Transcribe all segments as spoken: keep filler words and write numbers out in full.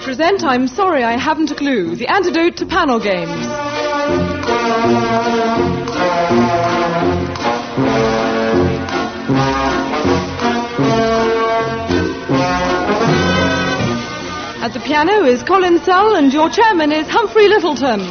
present I'm Sorry I Haven't a Clue, the antidote to panel games. At the piano is Colin Sell and your chairman is Humphrey Littleton.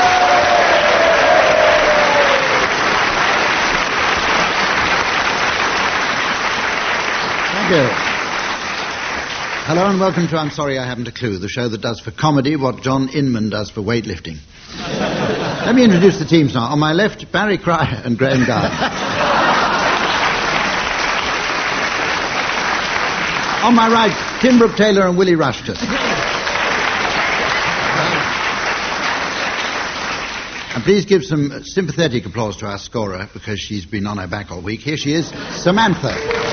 Thank you. Hello and welcome to I'm Sorry I Haven't a Clue, the show that does for comedy what John Inman does for weightlifting. Let me introduce the teams now. On my left, Barry Cryer and Graham Guy. On my right, Tim Brooke Taylor and Willie Rushton. And please give some sympathetic applause to our scorer because she's been on her back all week. Here she is, Samantha.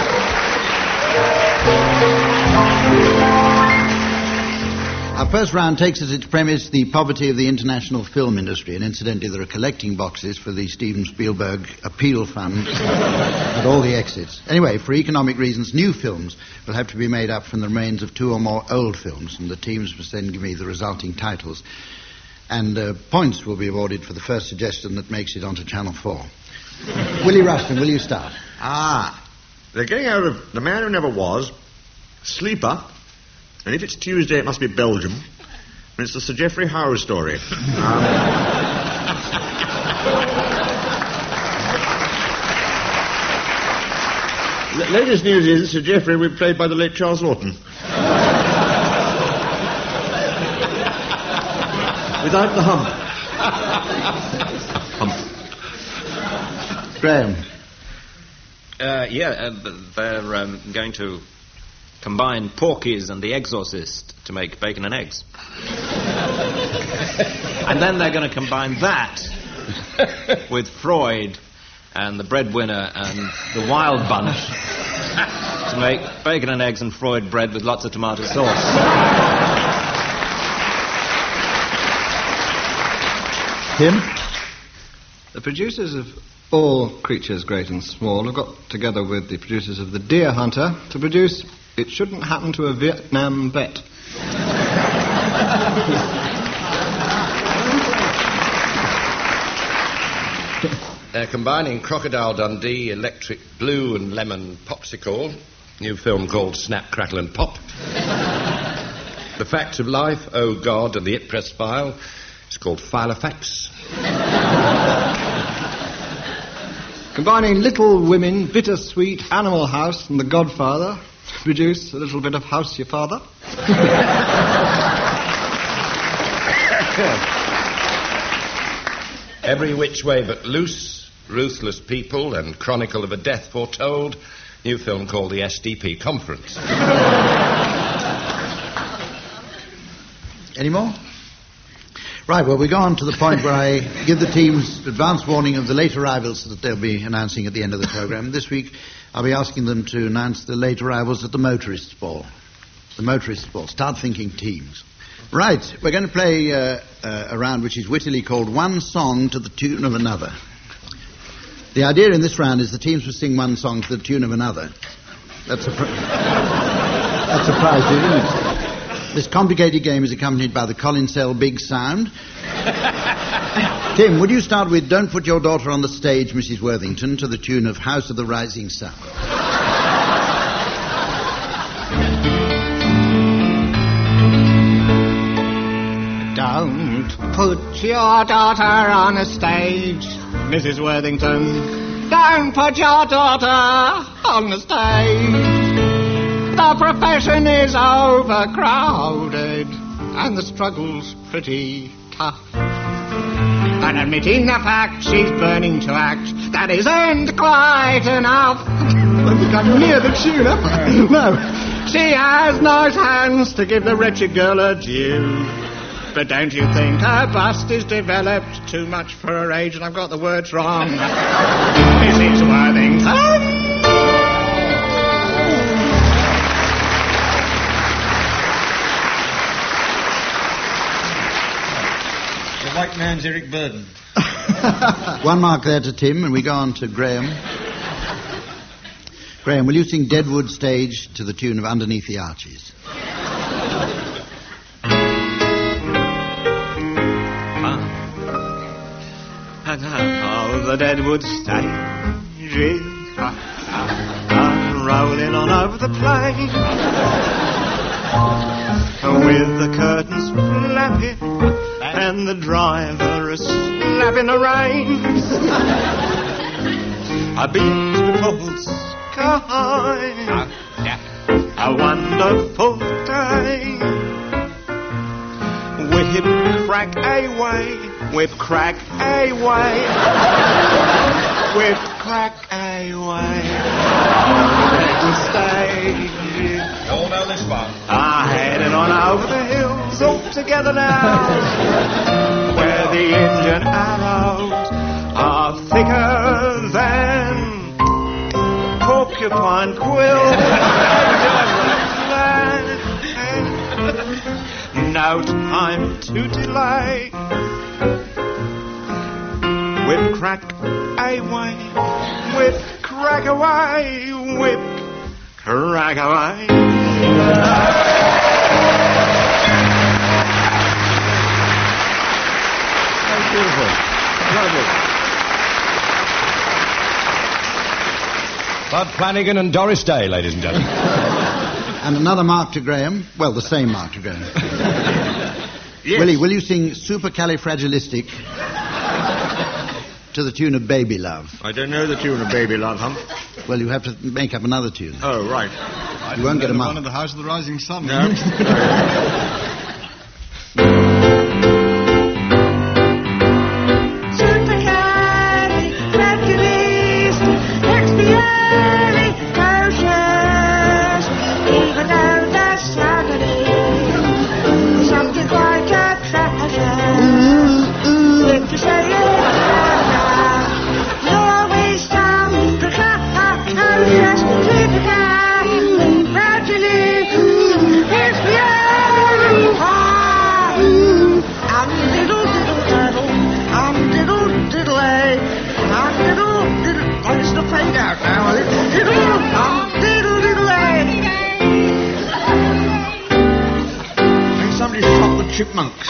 Our first round takes as its premise the poverty of the international film industry, and incidentally there are collecting boxes for the Steven Spielberg Appeal Fund at all the exits. Anyway, for economic reasons, new films will have to be made up from the remains of two or more old films, and the teams must then give me the resulting titles. And uh, points will be awarded for the first suggestion that makes it onto Channel four. Willie Rushton, will you start? Ah, they're getting out of The Man Who Never Was, Sleeper, and if it's Tuesday, it must be Belgium. And it's the Sir Geoffrey Howe story. Um, the latest news is Sir Geoffrey will be played by the late Charles Laughton. Without the hump. Hump. Graham. Uh, yeah, uh, they're um, going to combine Porky's and The Exorcist to make bacon and eggs. And then they're going to combine that with Freud and The Breadwinner and The Wild Bunch to make bacon and eggs and Freud bread with lots of tomato sauce. Tim? The producers of All Creatures Great and Small have got together with the producers of The Deer Hunter to produce It Shouldn't Happen to a Vietnam Vet. They're combining Crocodile Dundee, Electric Blue and Lemon Popsicle, new film called Snap, Crackle and Pop. The Facts of Life, Oh God, and the It Press File. It's called File of Facts. Combining Little Women, Bittersweet, Animal House and The Godfather to produce a little bit of House Your Father. Every Which Way But Loose, Ruthless People and Chronicle of a Death Foretold. New film called the S D P Conference. Any more? Right, well, we go on to the point where I give the teams advance warning of the late arrivals that they'll be announcing at the end of the programme. This week, I'll be asking them to announce the late arrivals at the Motorists' Ball. The Motorists' Ball. Start thinking teams. Right, we're going to play uh, uh, a round which is wittily called One Song to the Tune of Another. The idea in this round is the teams will sing one song to the tune of another. That's a, pr- That's a prize, isn't it? This complicated game is accompanied by the Colin Sell Big Sound. Tim, would you start with Don't Put Your Daughter on the Stage, Missus Worthington, to the tune of House of the Rising Sun? Don't put your daughter on a stage, Missus Worthington. Don't put your daughter on the stage. The profession is overcrowded and the struggle's pretty tough. But admitting the fact she's burning to act, that isn't quite enough. I think I'm near the tune, am I? No. She has nice hands to give the wretched girl her due. But don't you think her bust is developed too much for her age? And I've got the words wrong. Missus Worthington. The white man's Eric Burden. One mark there to Tim, and we go on to Graham. Graham, will you sing Deadwood Stage to the tune of Underneath the Arches? the Deadwood stages are, are rolling on over the plain, with the curtains flapping and the driver is slapping the reins. A beautiful sky, a wonderful day. Whip crack away, whip crack away, whip crack away. Let us stay. You all know this one. I'm heading on over the hills all together now, where the engine arrows are thicker than porcupine quill. No time to delay. Whip crack away, whip crack away, whip crack away. That's beautiful. Lovely. Bud Flanagan and Doris Day, ladies and gentlemen. And another mark to Graham. Well, the same mark to Graham. Yes. Willie, will you sing Supercalifragilistic to the tune of Baby Love? I don't know the tune of Baby Love, Hump. Well, you have to make up another tune. Oh, right. You won't get a mark. One of the House of the Rising Sun. No. Chipmunks.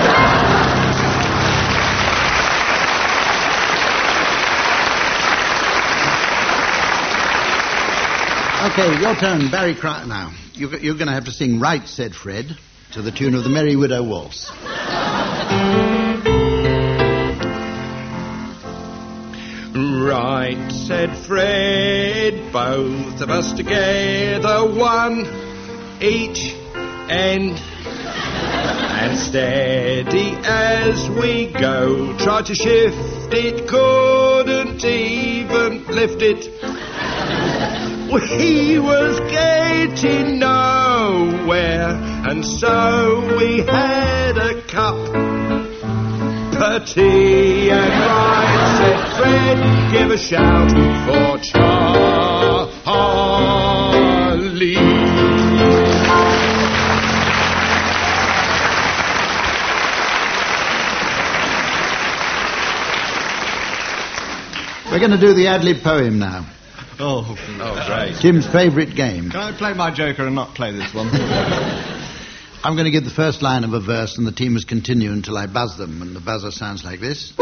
Okay, your turn, Barry Cry. Now, you're, you're going to have to sing Right, Said Fred, to the tune of the Merry Widow Waltz. Right, said Fred, both of us together, one each end. And steady as we go, tried to shift it, couldn't even lift it. We was getting nowhere, and so we had a cup of tea. And right, said Fred, give a shout for Charlie. We're going to do the ad-lib poem now. Oh, Oh, great. Tim's favourite game. can I play my Joker and not play this one? I'm going to give the first line of a verse and the team must continue until I buzz them, and the buzzer sounds like this.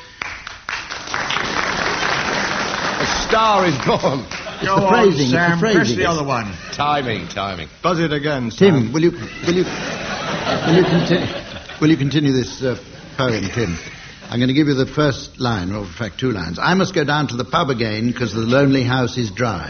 A star is born. It's Go the on, phrasing, it's Sam. the phrasing. Press the other one. Timing, timing. Buzz it again, Tim, Sam. will you will you will you continue will you continue this uh, poem, Tim? I'm going to give you the first line, or in fact two lines. I must go down to the pub again because the lonely house is dry.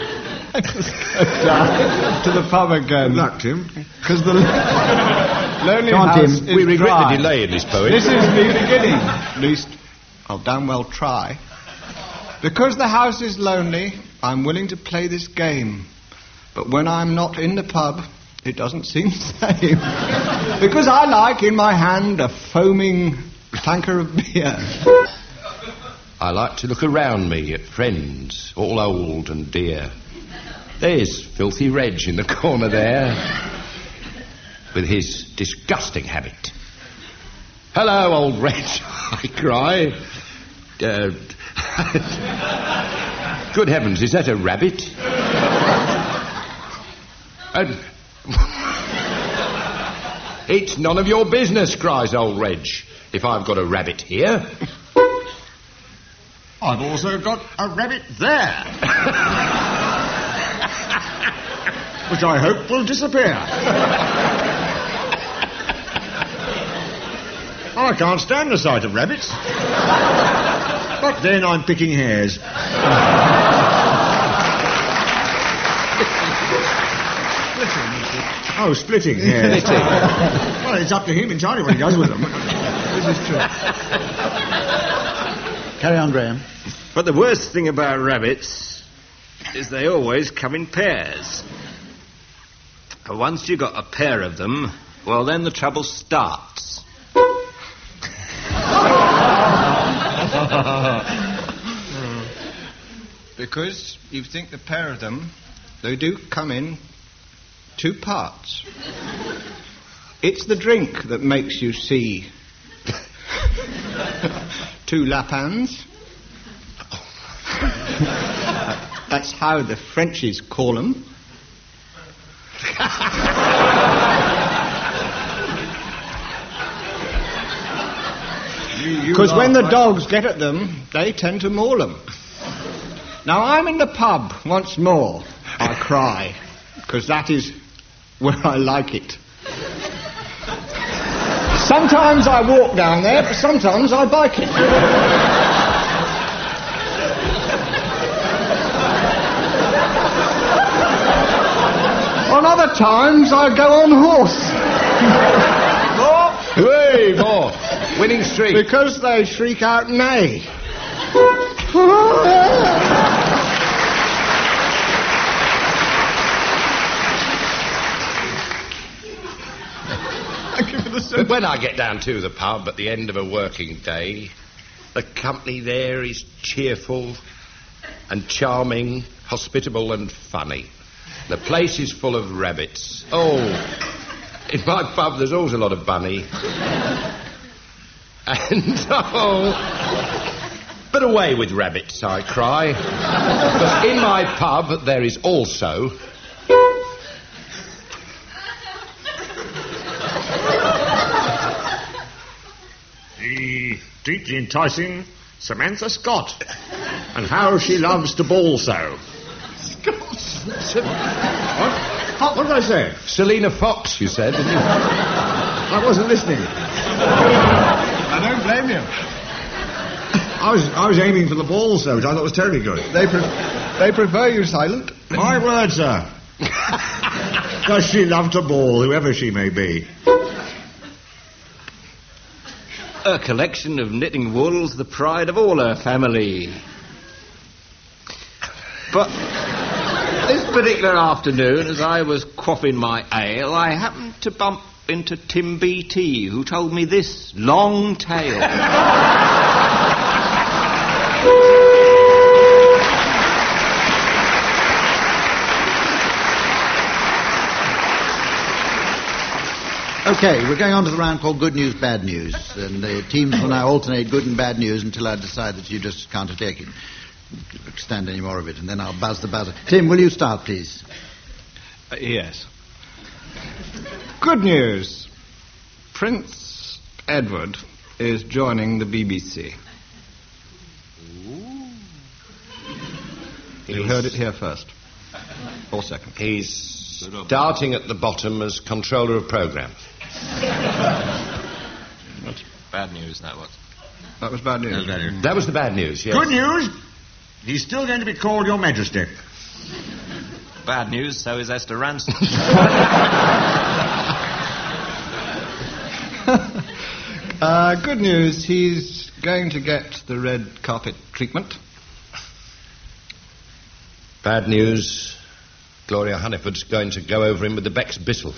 To the pub again. Good luck, Tim. Because the lonely Come on, house Tim. is We regret dry. the delay in this poem. This is the beginning. At least, I'll damn well try. Because the house is lonely, I'm willing to play this game. But when I'm not in the pub, it doesn't seem the same. Because I like in my hand a foaming tanker of beer. I like to look around me at friends, all old and dear. There's filthy Reg in the corner there, with his disgusting habit. Hello, old Reg, I cry. Uh, good heavens, is that a rabbit? And it's none of your business, cries old Reg, if I've got a rabbit here. I've also got a rabbit there. Which I hope will disappear. I can't stand the sight of rabbits. But then I'm picking hairs. Oh, splitting hairs. Well, it's up to him entirely what he does with them. This is true. Carry on, Graham. But the worst thing about rabbits is they always come in pairs. Once you've got a pair of them, well, then the trouble starts. Because you think the pair of them, they do come in two parts. It's the drink that makes you see two lapins. That's how the Frenchies call them. Because when the dogs get at them, they tend to maul them. Now, I'm in the pub once more. I cry, because that is where I like it. Sometimes I walk down there, but sometimes I bike it. On other times, I go on horse. More? Hey, more. Winning streak. Because they shriek out nay. But when I get down to the pub at the end of a working day, the company there is cheerful and charming, hospitable and funny. The place is full of rabbits. Oh, in my pub there's always a lot of bunny. And, oh... But away with rabbits, I cry. Because in my pub there is also... The deeply enticing Samantha Scott. And how she loves to bawl so. What? What did I say? Selina Fox, you said, didn't you? I wasn't listening. I don't blame you. I was I was aiming for the ball, so which I thought was terribly good. They, pre- they prefer you silent. My word, sir. Does she love to bawl, whoever she may be? A collection of knitting wools, the pride of all her family. But this particular afternoon, as I was quaffing my ale, I happened to bump into Tim B T, who told me this long tale. Okay, we're going on to the round called Good News, Bad News. And the teams will now alternate good and bad news until I decide that you just can't take it, stand any more of it, and then I'll buzz the buzzer. Tim, will you start, please? Uh, yes. Good news. Prince Edward is joining the B B C. Ooh. You heard it here first. Or second. He's starting at the bottom as controller of programme. That's bad news, that was. That was bad news. That was the bad news, yes. Good news. He's still going to be called Your Majesty. Bad news, so is Esther Ransom. uh, good news, he's going to get the red carpet treatment. Bad news, Gloria Hunniford's going to go over him with the Beck's Bissell.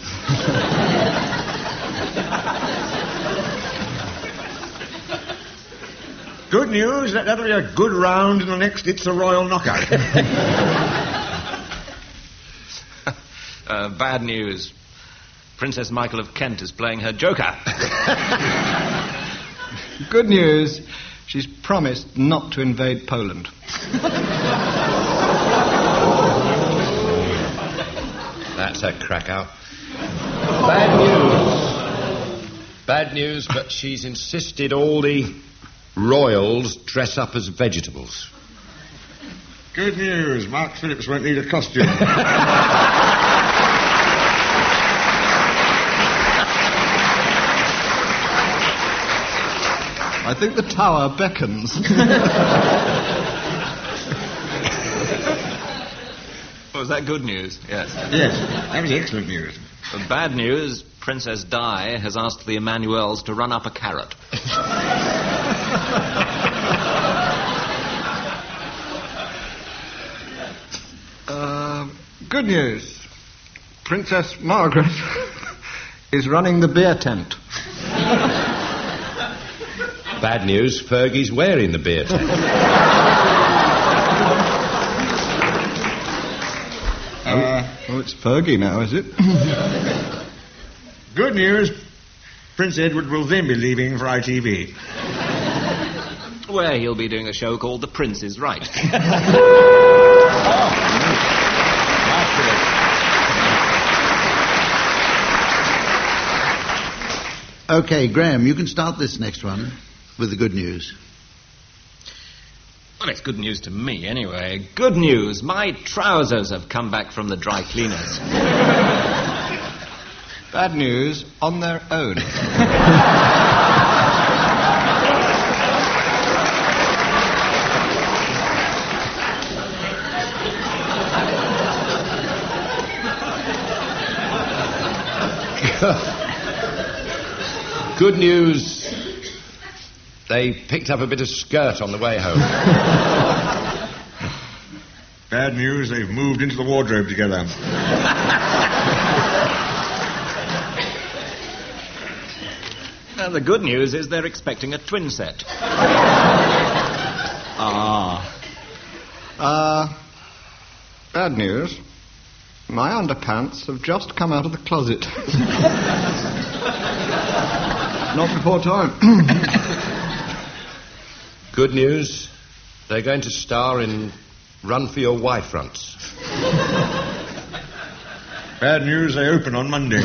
Good news, that, that'll be a good round in the next It's a Royal Knockout. uh, bad news. Princess Michael of Kent is playing her Joker. Good news, she's promised not to invade Poland. That's a cracker. Bad news. Bad news, but she's insisted all the royals dress up as vegetables. Good news. Mark Phillips won't need a costume. I think the tower beckons. Was that good news? Yes. Yes, that was excellent news. The bad news, Princess Di has asked the Emmanuels to run up a carrot. uh, good news. Princess Margaret is running the beer tent. Bad news, Fergie's wearing the beer tent. Uh, oh, it's Fergie now, is it? Good news. Prince Edward will then be leaving for I T V. Where he'll be doing a show called The Prince is Right. Okay, Graham, you can start this next one with the good news. Well, it's good news to me, anyway. Good news. My trousers have come back from the dry cleaners. Bad news, on their own. Good news, they picked up a bit of skirt on the way home. Bad news, they've moved into the wardrobe together. And the good news is they're expecting a twin set. Ah. Uh, bad news. My underpants have just come out of the closet. Not before time. Good news, they're going to star in Run for Your Wife Runts. Bad news, they open on Monday.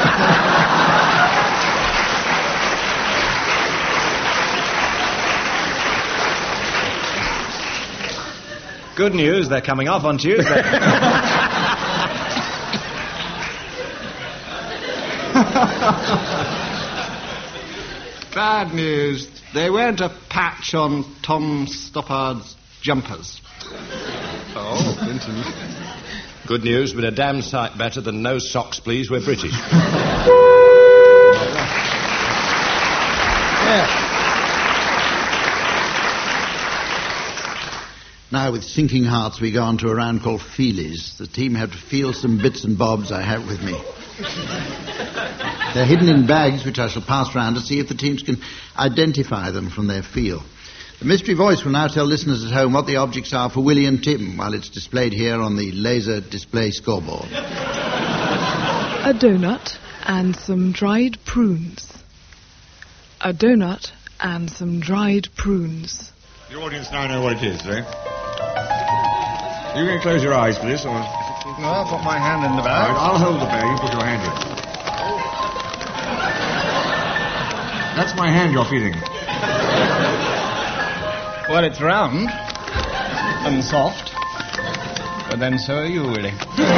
Good news, they're coming off on Tuesday. Bad news. They weren't a patch on Tom Stoppard's jumpers. Oh, Clinton. Good news, but a damn sight better than no socks, please, we're British. Yeah. Now, with sinking hearts, we go on to a round called Feelies. The team have to feel some bits and bobs I have with me. They're hidden in bags, which I shall pass round to see if the teams can identify them from their feel. The mystery voice will now tell listeners at home what the objects are for Willie and Tim, while it's displayed here on the laser display scoreboard. A donut and some dried prunes. A donut and some dried prunes. The audience now know what it is, eh? Are you going to close your eyes for this, or...? No, I'll put my hand in the All bag. right, I'll hold the bag, you put your hand in. That's my hand you're feeling. Well, it's round and soft, but then so are you, Willie.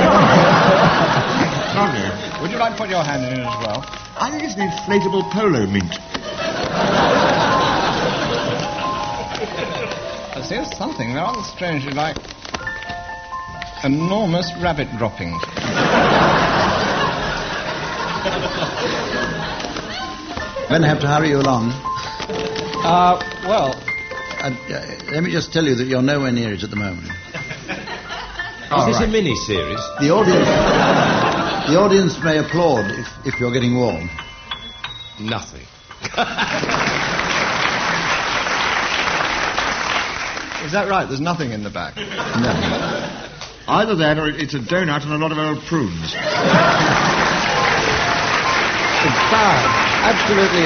Lovely. Would you like to put your hand in it as well? I think it's an inflatable polo mint. There's something rather strangely like enormous rabbit droppings. When I have to hurry you along, Uh, well, uh, uh, let me just tell you that you're nowhere near it at the moment. Is this a mini-series? The audience, the audience may applaud if, if you're getting warm. Nothing. is that right? There's nothing in the bag. No. Either that or it's a donut and a lot of old prunes. It's bad. Absolutely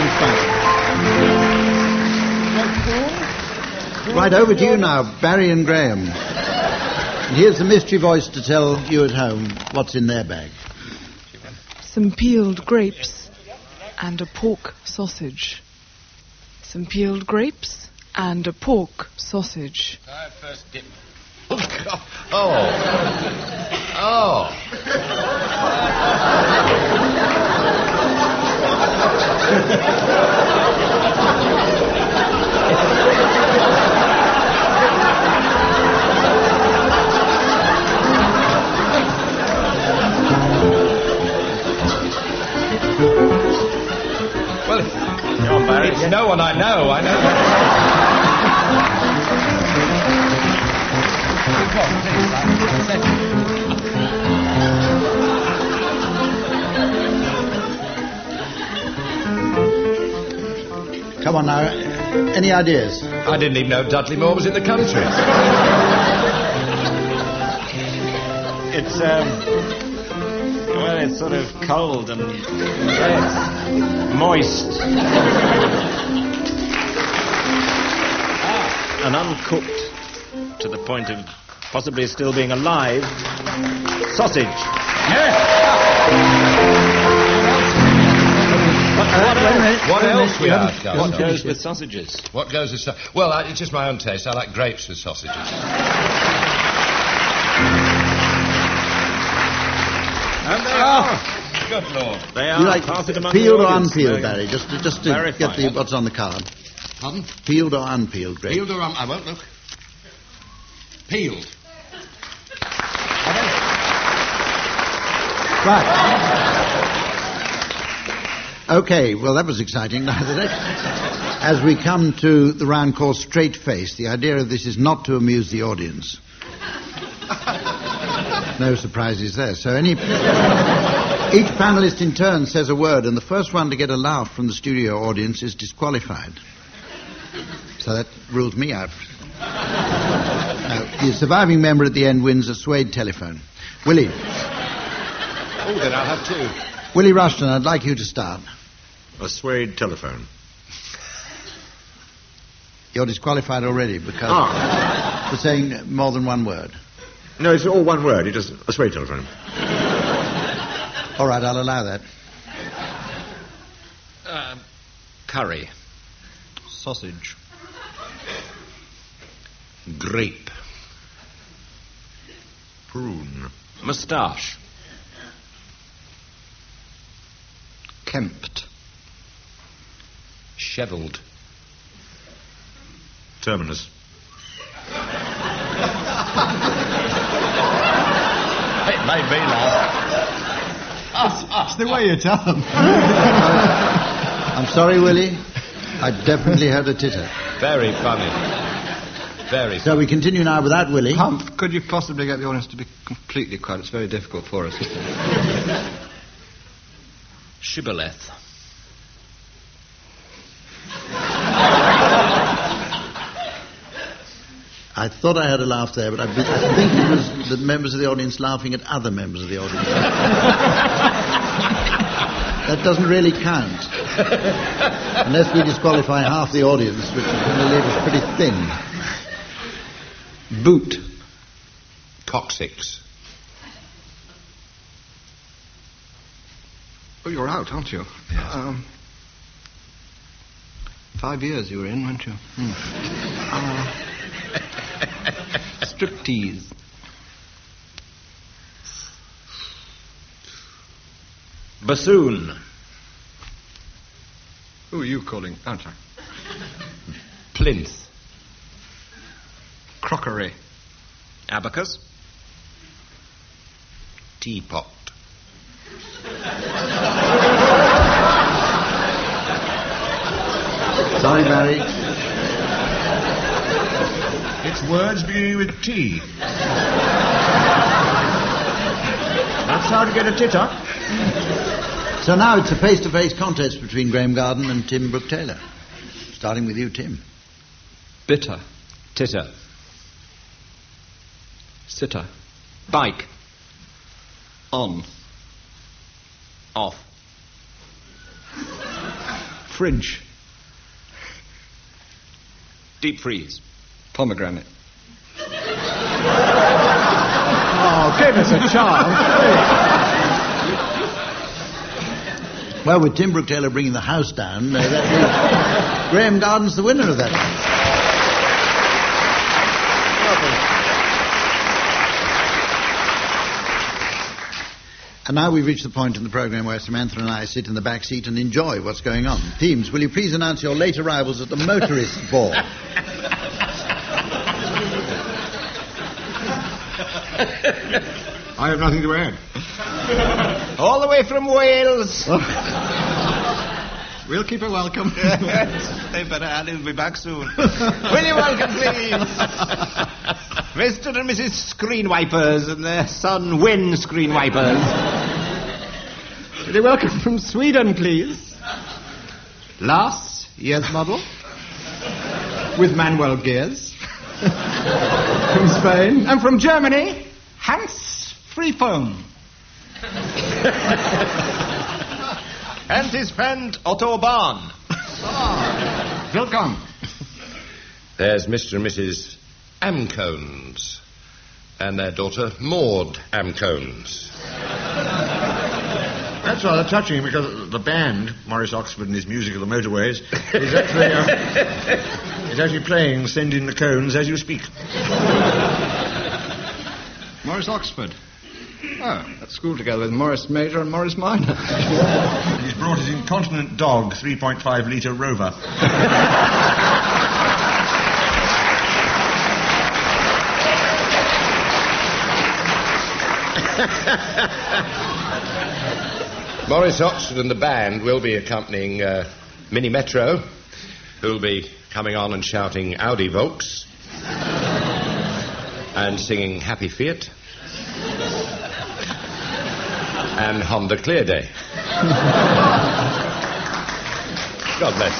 infernal. Right, over to you now, Barry and Graham. And here's the mystery voice to tell you at home what's in their bag. Some peeled grapes and a pork sausage. Some peeled grapes And a pork sausage. I first dip. Oh, God. Oh. Oh. Well, Come on, Barry. it's no one I know. I know. Come on now. Any ideas? I didn't even know Dudley Moore was in the country. It's, um... well, it's sort of cold and... yes, moist. ah, and uncooked to the point of possibly still being alive. Sausage. Yes. Uh, wait a minute. What wait a else minute. we You have, haven't- guys? you What haven't goes finished with yet. sausages? What goes with... So- well, I, it's just my own taste. I like grapes with sausages. And they are. Good Lord. They are. You like Pass it among peeled the or audience. unpeeled, There you go. Barry? Just to, just to Very get the fine. what's on the card. Pardon? Peeled or unpeeled, Greg? Peeled or... Um, I won't look. Peeled. Right. Okay, well, that was exciting. As we come to the round called Straight Face, the idea of this is not to amuse the audience. No surprises there. So any... Each panelist in turn says a word, and the first one to get a laugh from the studio audience is disqualified. So that rules me out. Now, the surviving member at the end wins a suede telephone. Willie. Oh, then I'll have two. Willie Rushton, I'd like you to start. A suede telephone. You're disqualified already because Ah. for saying more than one word. No, it's all one word. It is a suede telephone. All right, I'll allow that. Uh, curry. Sausage. Grape. Prune. Moustache. Kempt. Shevelled. Terminus. It made me laugh. It's the way you tell them. I'm sorry, Willie. I definitely heard a titter. Very funny. Very So we continue now without Willie. Humph, could you possibly get the audience to be completely quiet? It's very difficult for us. Shibboleth. I thought I heard a laugh there, but I, be- I think it was the members of the audience laughing at other members of the audience. That doesn't really count. Unless we disqualify half the audience, which is going to leave us pretty thin. Boot. Coccyx. Oh, you're out, aren't you? Yes. Um, five years you were in, weren't you? Hmm. Uh, striptease. Bassoon. Who are you calling? Aren't I? Plinth. Crockery. Abacus. Teapot. Sorry, Barry. It's words beginning with T. That's how to get a titter. So now it's a face-to-face contest between Graham Garden and Tim Brooke-Taylor. Starting with you, Tim. Bitter. Titter. Sitter. Bike. On. Off. Fridge. Deep freeze. Pomegranate. Oh, give us a chance. Well, with Tim Brooke-Taylor bringing the house down, uh, that means Graham Garden's the winner of that. And now we've reached the point in the programme where Samantha and I sit in the back seat and enjoy what's going on. Teams, will you please announce your late arrivals at the motorist ball? I have nothing to add. All the way from Wales. We'll keep her welcome. They better add he'll be back soon. Will you welcome, please? Mister and Missus Screenwipers and their son, Win Screenwipers. Will you welcome from Sweden, please? Lars, year's model. With Manuel Gears. From Spain. And from Germany, Hans Freefoam. And his friend Otto Bahn. Welcome. There's Mister and Missus Amcones and their daughter Maud Amcones. That's rather touching because the band, Morris Oxford and his Music of the Motorways, is actually, uh, is actually playing Send in the Cones as you speak. Morris Oxford. Oh, at school together with Morris Major and Morris Minor. He's brought his incontinent dog, three point five litre Rover. Morris Oxford and the band will be accompanying uh, Mini Metro, who'll be coming on and shouting Audi Volks and singing Happy Fiat and Honda Clear Day. God bless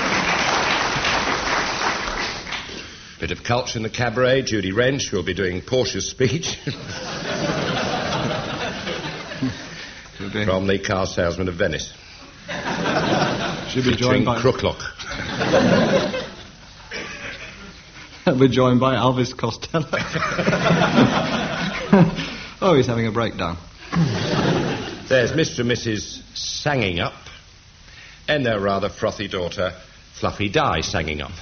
you. Bit of culture in the cabaret. Judy Wrench will be doing Portia's speech. From the car salesman of Venice. She'll be joined by Crooklock. We're joined by Elvis Costello. Oh, he's having a breakdown. There's Mister and Missus Sanging Up and their rather frothy daughter, Fluffy Di, Sanging Up.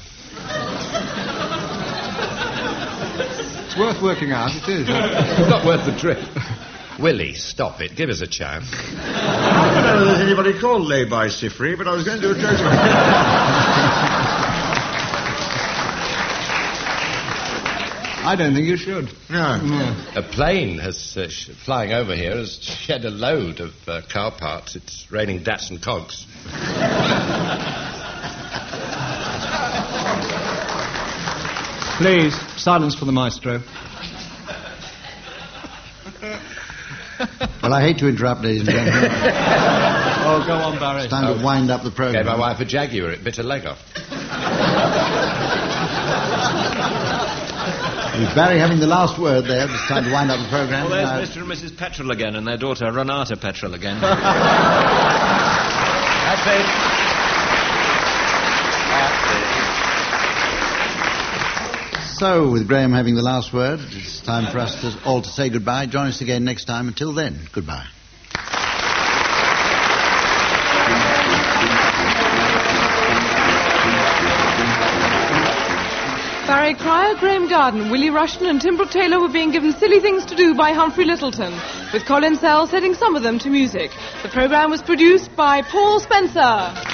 It's worth working out, it is. It's not worth the trip. Willie, stop it. Give us a chance. I don't know if there's anybody called Lay-by Sifri, but I was going to do a joke about it. I don't think you should. No. No. A plane has uh, sh- flying over here has shed a load of uh, car parts. It's raining Datsun cogs. Please, silence for the maestro. Well, I hate to interrupt, ladies and gentlemen. Oh, go on, Barry. It's time Oh. to wind up the Gave programme. my wife a Jaguar. It bit her leg off. With Barry having the last word there, it's time to wind up the programme. Well, there's Now- Mister and Missus Petrol again and their daughter Renata Petrol again. That's it. So, with Graham having the last word, it's time for us to all to say goodbye. Join us again next time. Until then, goodbye. Barry Cryer, Graham Garden, Willie Rushton and Tim Brooke Taylor were being given silly things to do by Humphrey Littleton, with Colin Sell setting some of them to music. The programme was produced by Paul Spencer.